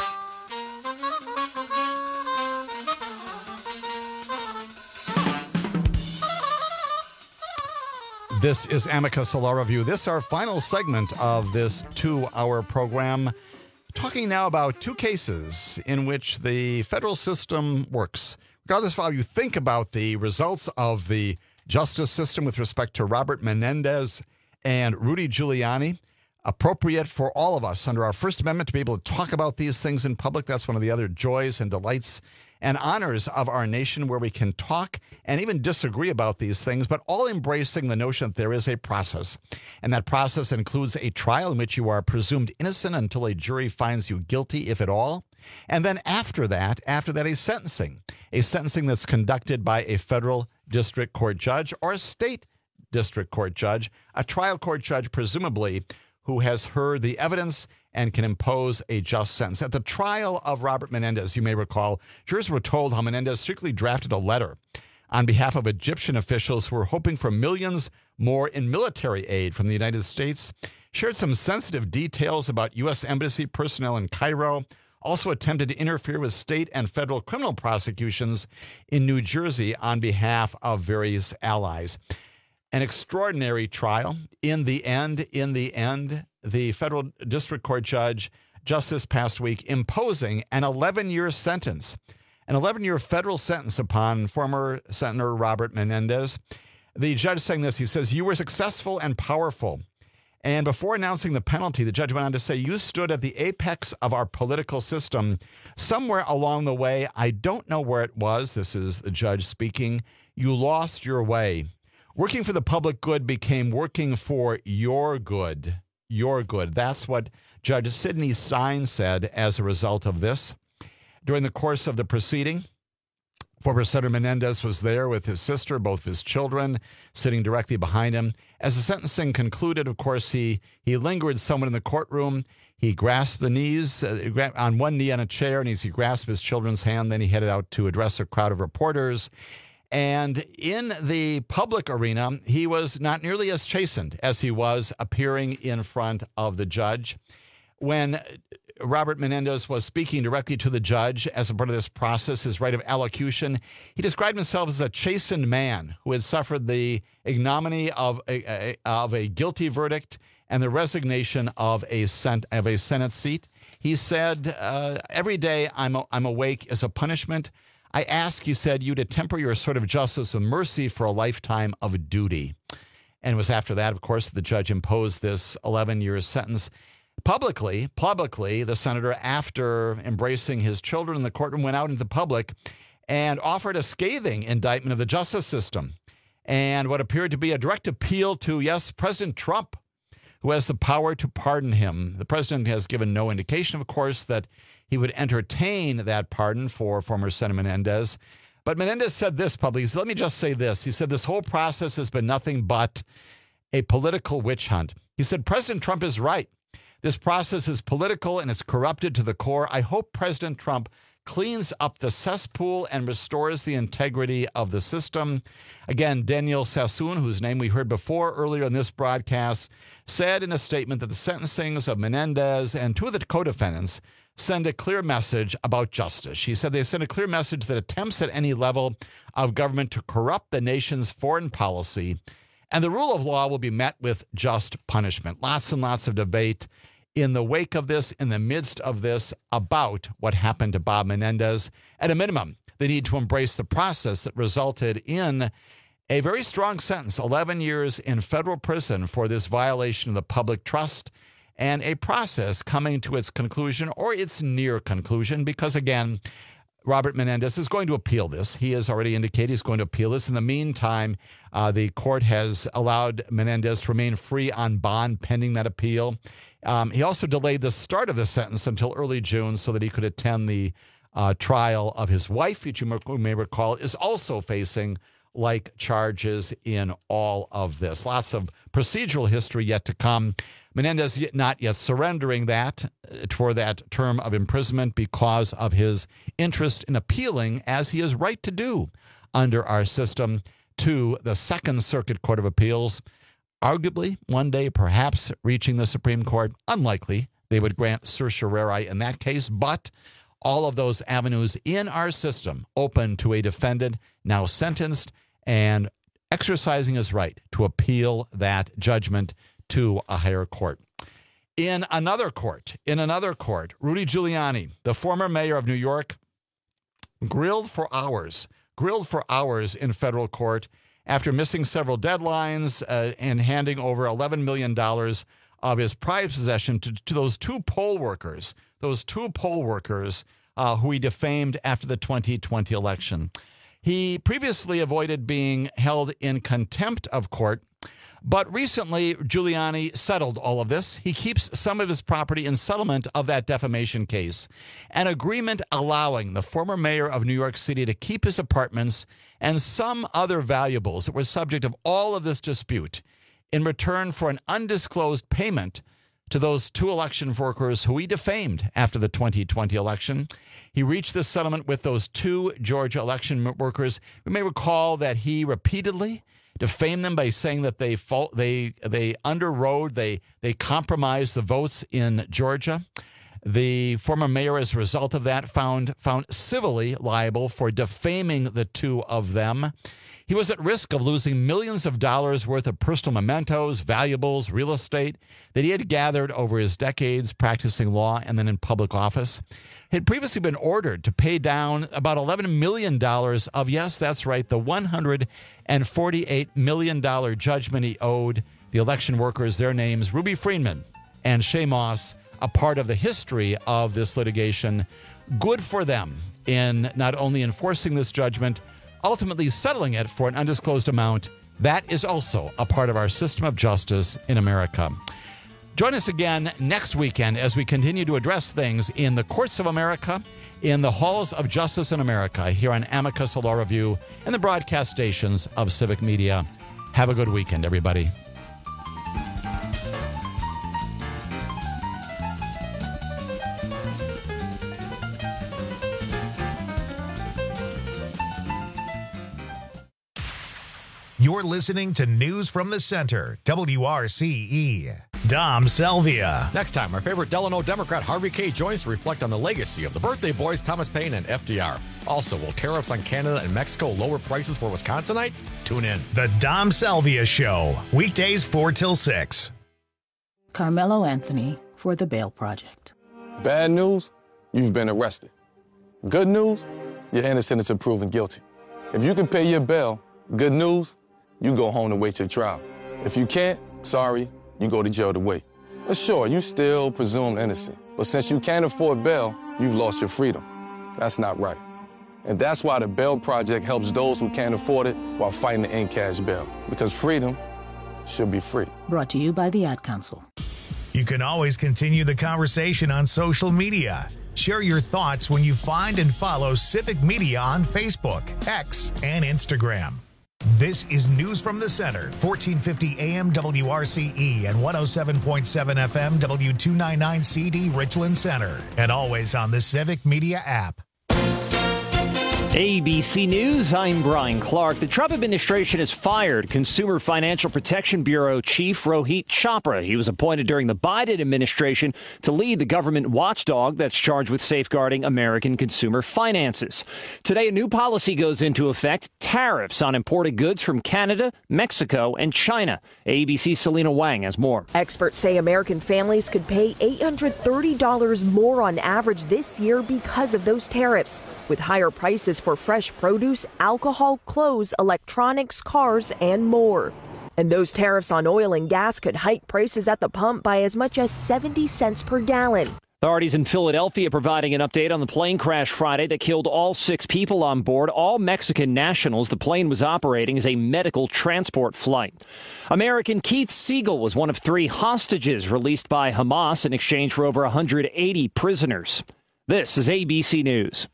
This is Amicus Law Review. This is our final segment of this two-hour program, talking now about two cases in which the federal system works. Regardless of how you think about the results of the justice system with respect to Robert Menendez and Rudy Giuliani, appropriate for all of us under our First Amendment to be able to talk about these things in public. That's one of the other joys and delights and honors of our nation, where we can talk and even disagree about these things, but all embracing the notion that there is a process. And that process includes a trial in which you are presumed innocent until a jury finds you guilty, if at all. And then after that, after that, a sentencing, a sentencing that's conducted by a federal district court judge or a state district court judge, a trial court judge, presumably, who has heard the evidence and can impose a just sentence. At the trial of Robert Menendez, you may recall, jurors were told how Menendez secretly drafted a letter on behalf of Egyptian officials who were hoping for millions more in military aid from the United States, shared some sensitive details about U S Embassy personnel in Cairo, also attempted to interfere with state and federal criminal prosecutions in New Jersey on behalf of various allies. An extraordinary trial. In the end, in the end, the federal district court judge just this past week imposing an eleven-year sentence, an eleven-year federal sentence upon former Senator Robert Menendez. The judge saying this, he says, "You were successful and powerful." And before announcing the penalty, the judge went on to say, "You stood at the apex of our political system. Somewhere along the way, I don't know where it was," this is the judge speaking, "you lost your way. Working for the public good became working for your good, your good." That's what Judge Sidney Sine said as a result of this. During the course of the proceeding, former Senator Menendez was there with his sister, both of his children, sitting directly behind him. As the sentencing concluded, of course, he, he lingered somewhat in the courtroom. He grasped the knees, uh, on one knee on a chair, and as he grasped his children's hand, then he headed out to address a crowd of reporters. And in the public arena, he was not nearly as chastened as he was appearing in front of the judge. When Robert Menendez was speaking directly to the judge as a part of this process, his right of allocution, he described himself as a chastened man who had suffered the ignominy of a, a, of a guilty verdict and the resignation of a, cent, of a Senate seat. He said, uh, every day I'm, I'm awake as a punishment. I ask, he said, you to temper your sort of justice with mercy for a lifetime of duty. And it was after that, of course, the judge imposed this eleven-year sentence. Publicly, publicly, the senator, after embracing his children in the courtroom, went out into the public and offered a scathing indictment of the justice system and what appeared to be a direct appeal to, yes, President Trump, who has the power to pardon him. The president has given no indication, of course, that he would entertain that pardon for former Senator Menendez. But Menendez said this publicly. He said, let me just say this. He said, this whole process has been nothing but a political witch hunt. He said, President Trump is right. This process is political and it's corrupted to the core. I hope President Trump cleans up the cesspool and restores the integrity of the system. Again, Daniel Sassoon, whose name we heard before earlier in this broadcast, said in a statement that the sentencings of Menendez and two of the co-defendants send a clear message about justice. He said they send a clear message that attempts at any level of government to corrupt the nation's foreign policy and the rule of law will be met with just punishment. Lots and lots of debate in the wake of this, in the midst of this, about what happened to Bob Menendez. At a minimum, they need to embrace the process that resulted in a very strong sentence, eleven years in federal prison for this violation of the public trust, and a process coming to its conclusion or its near conclusion, because again, Robert Menendez is going to appeal this. He has already indicated he's going to appeal this. In the meantime, uh, the court has allowed Menendez to remain free on bond pending that appeal. Um, he also delayed the start of the sentence until early June so that he could attend the uh, trial of his wife, which you may recall is also facing like charges in all of this. Lots of procedural history yet to come. Menendez not yet surrendering that for that term of imprisonment because of his interest in appealing, as he is right to do under our system, to the Second Circuit Court of Appeals. Arguably, one day, perhaps reaching the Supreme Court. Unlikely they would grant certiorari in that case, but all of those avenues in our system open to a defendant now sentenced and exercising his right to appeal that judgment to a higher court. In another court, in another court, Rudy Giuliani, the former mayor of New York, grilled for hours, grilled for hours in federal court after missing several deadlines uh, and handing over eleven million dollars of his prized possession to, to those two poll workers, those two poll workers uh, who he defamed after the twenty twenty election. He previously avoided being held in contempt of court, but recently Giuliani settled all of this. He keeps some of his property in settlement of that defamation case, an agreement allowing the former mayor of New York City to keep his apartments and some other valuables that were subject of all of this dispute in return for an undisclosed payment to those two election workers who he defamed after the twenty twenty election. He reached this settlement with those two Georgia election workers. We may recall that he repeatedly defamed them by saying that they fault, they they underrode, they they compromised the votes in Georgia. The former mayor, as a result of that, found found civilly liable for defaming the two of them. He was at risk of losing millions of dollars worth of personal mementos, valuables, real estate that he had gathered over his decades practicing law and then in public office. He had previously been ordered to pay down about eleven million dollars of, yes, that's right, the one hundred forty-eight million dollars judgment he owed the election workers, their names, Ruby Freeman and Shay Moss, a part of the history of this litigation. Good for them in not only enforcing this judgment, ultimately settling it for an undisclosed amount. That is also a part of our system of justice in America. Join us again next weekend as we continue to address things in the courts of America, in the halls of justice in America, here on Amicus Law Review and the broadcast stations of Civic Media. Have a good weekend, everybody. You're listening to News from the Center, W R C E. Dom Selvia. Next time, our favorite Delano Democrat Harvey Kaye joins to reflect on the legacy of the birthday boys Thomas Paine and F D R. Also, will tariffs on Canada and Mexico lower prices for Wisconsinites? Tune in. The Dom Selvia Show, weekdays four till six. Carmelo Anthony for the Bail Project. Bad news, you've been arrested. Good news, you're innocent until proven guilty. If you can pay your bail, good news, you go home to wait your trial. If you can't, sorry, you go to jail to wait. But sure, you still presumed innocent. But since you can't afford bail, you've lost your freedom. That's not right. And that's why the Bail Project helps those who can't afford it while fighting to end cash bail. Because freedom should be free. Brought to you by the Ad Council. You can always continue the conversation on social media. Share your thoughts when you find and follow Civic Media on Facebook, X, and Instagram. This is News from the Center, fourteen fifty A M W R C E and one oh seven point seven F M W two ninety-nine C D Richland Center, and always on the Civic Media app. A B C News, I'm Brian Clark. The Trump administration has fired Consumer Financial Protection Bureau Chief Rohit Chopra. He was appointed during the Biden administration to lead the government watchdog that's charged with safeguarding American consumer finances. Today, a new policy goes into effect, tariffs on imported goods from Canada, Mexico, and China. A B C's Selena Wang has more. Experts say American families could pay eight hundred thirty dollars more on average this year because of those tariffs, with higher prices for fresh produce, alcohol, clothes, electronics, cars, and more. And those tariffs on oil and gas could hike prices at the pump by as much as seventy cents per gallon. Authorities in Philadelphia providing an update on the plane crash Friday that killed all six people on board, all Mexican nationals. The plane was operating as a medical transport flight. American Keith Siegel was one of three hostages released by Hamas in exchange for over one hundred eighty prisoners. This is A B C News.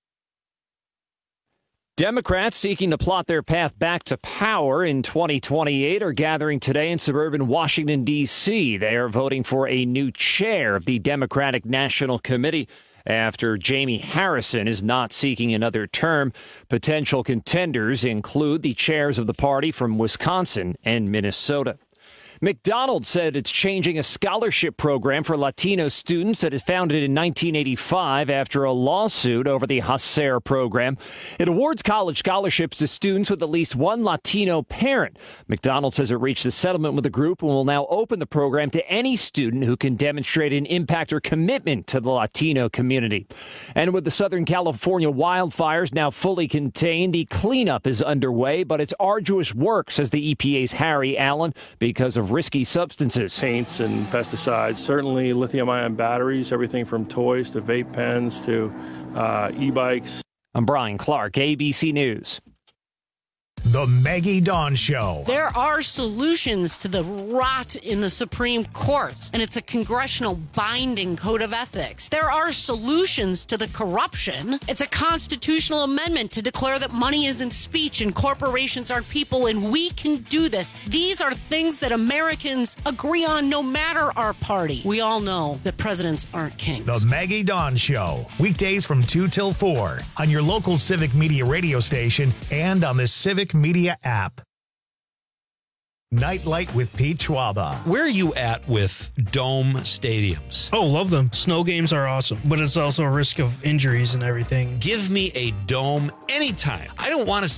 Democrats seeking to plot their path back to power in twenty twenty-eight are gathering today in suburban Washington, D C They are voting for a new chair of the Democratic National Committee after Jamie Harrison is not seeking another term. Potential contenders include the chairs of the party from Wisconsin and Minnesota. McDonald's said it's changing a scholarship program for Latino students that it founded in nineteen eighty-five after a lawsuit over the HACER program. It awards college scholarships to students with at least one Latino parent. McDonald's says it reached a settlement with the group and will now open the program to any student who can demonstrate an impact or commitment to the Latino community. And with the Southern California wildfires now fully contained, the cleanup is underway, but it's arduous work, says the E P A's Harry Allen, because of risky substances. Paints and pesticides, certainly lithium-ion batteries, everything from toys to vape pens to uh, e-bikes. I'm Brian Clark, A B C News. The Maggie Dawn Show. There are solutions to the rot in the Supreme Court, and it's a congressional binding code of ethics. There are solutions to the corruption. It's a constitutional amendment to declare that money isn't speech and corporations aren't people, and we can do this. These are things that Americans agree on no matter our party. We all know that presidents aren't kings. The Maggie Dawn Show. Weekdays from two till four on your local Civic Media radio station and on the Civic Media app. Nightlight with Pete Schwaba. Where are you at with dome stadiums? Oh, love them. Snow games are awesome, but it's also a risk of injuries and everything. Give me a dome anytime. I don't want to